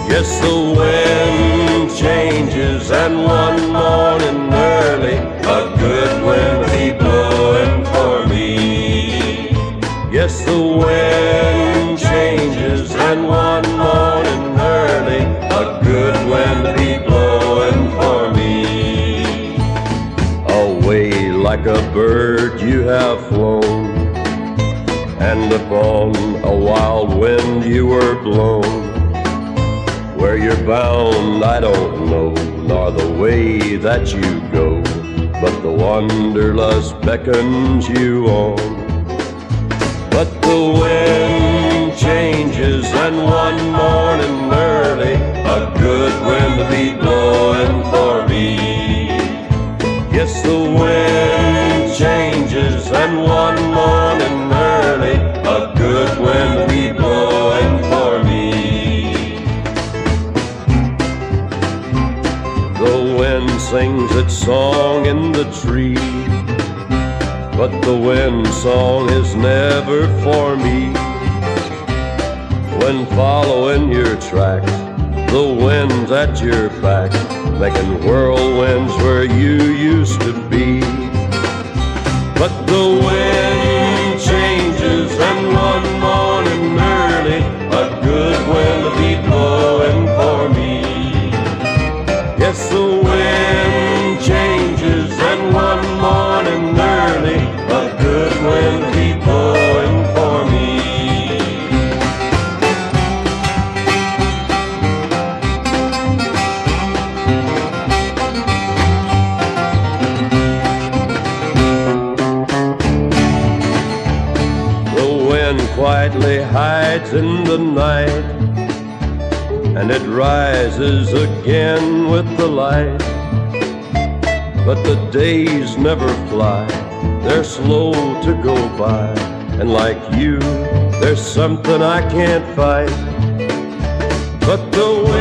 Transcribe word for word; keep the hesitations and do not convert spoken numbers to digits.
Yes, the wind changes, and one morning early, a good wind be blowing for me. Yes, the wind changes, and one morning early, a good wind be blowing for me. Away like a bird you have flown, and upon a wild wind you were blown. Where you're bound I don't know, nor the way that you go, but the wanderlust beckons you on. But the wind changes, and one morning early, a good wind be blowing for me. Yes, the wind changes, and one morning early, a good wind be blowing for me. The wind sings its song in the tree, but the wind song is never for me. When following your tracks, the wind's at your back, making whirlwinds where you used to be. But the wind changes, and one morning early, a good wind be blowing for me. Yes, the wind changes, and one morning early, a good wind be blowing for me. The wind quietly hides in the night, and it rises again with the light. But the days never fly, they're slow to go by, and like you, there's something I can't fight. But the wind